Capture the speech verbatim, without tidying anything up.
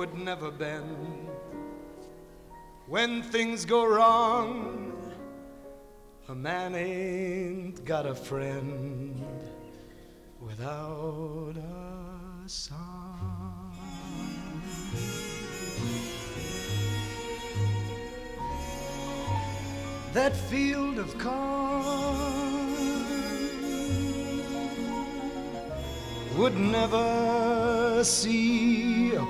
would never bend. When things go wrong, a man ain't got a friend without a song. That field of corn would never see a